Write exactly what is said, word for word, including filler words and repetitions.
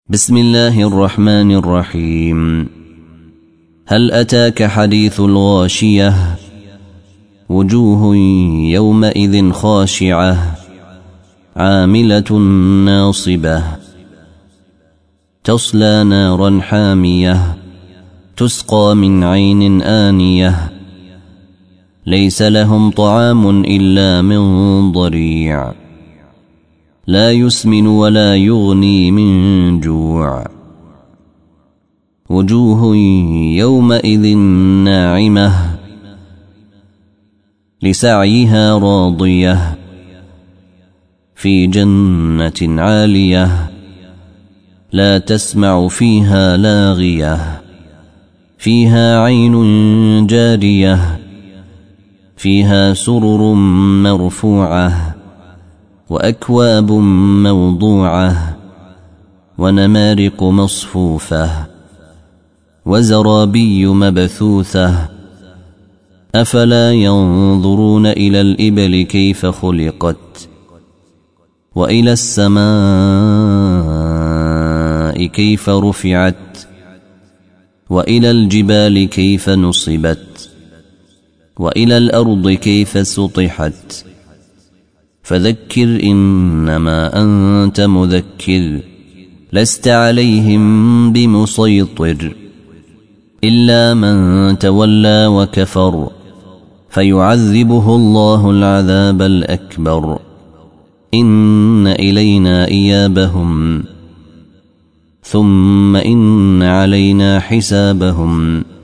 بسم الله الرحمن الرحيم. هل أتاك حديث الغاشية؟ وجوه يومئذ خاشعة عاملة ناصبة تصلى نارا حامية تسقى من عين آنية ليس لهم طعام إلا من ضريع لا يسمن ولا يغني من جوع وجوه يومئذ ناعمة لسعيها راضية في جنة عالية لا تسمع فيها لاغية فيها عين جارية فيها سرر مرفوعة وأكواب موضوعة ونمارق مصفوفة وزرابي مبثوثة أفلا ينظرون إلى الإبل كيف خلقت وإلى السماء كيف رفعت وإلى الجبال كيف نصبت وإلى الأرض كيف سطحت فذكر إنما أنت مذكر لست عليهم بمسيطر إلا من تولى وكفر فيعذبه الله العذاب الأكبر إن إلينا إيابهم ثم إن علينا حسابهم